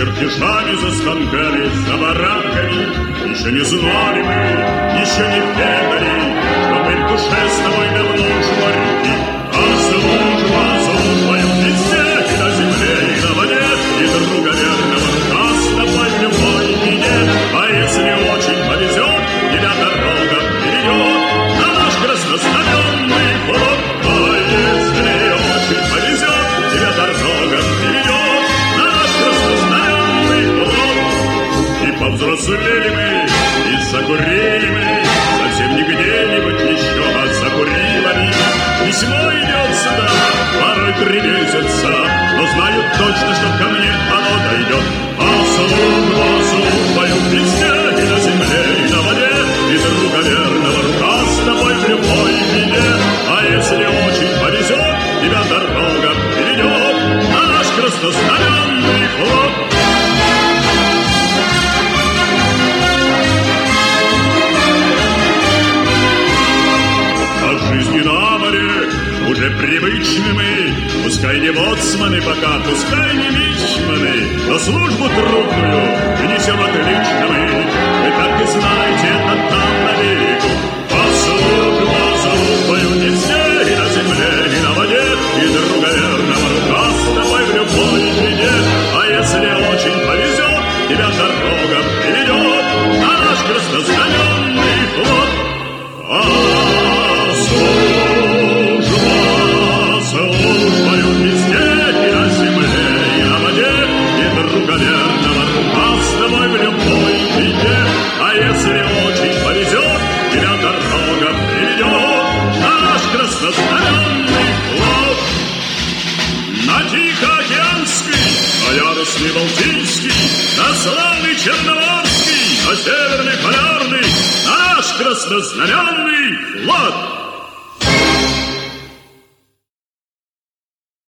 чертежами за станками, за баранками. Еще не знали мы, еще не ведали, что мы в душе с тобой давно уж моряки. А служба везде, и на земле, и на воде, и друга верного рука с тобой в любой беде. А если очень повезет, тебя дорога приведет на наш краснознаменный флот. А если очень повезет, тебя дорога приведет на наш краснознаменный флот. И повзрослели мы, и закурили мы, совсем не где-нибудь еще, а за Курилами. Письмо идет сюда, порой 3 месяца, но знаю точно, что ко мне оно дойдет. А службою везде, и на земле, и на воде, и друга верного рука с тобой в любой беде. А если очень повезет, тебя дорога приведет на наш краснознаменный флот. Жизни на море уже привычны мы, пускай не боцманы пока, пускай не мичманы, но службу трудную несем отлично мы. Вы так и знаете, это там на берегу. По службою везде, и на земле, и на воде, и друга верного рука с тобой в любой беде. А если очень повезет, тебя дорога приведет на наш краснознаменный флот. Службою везде, и на земле, и на воде, и друга верного рука с тобой в любой беде. А если очень повезет, тебя дорога приведет на наш краснознаменный флот. На Тихоокеанский, на яростный Балтийский, на славный Черноморский, на Северный Полярный, на наш краснознаменный флот.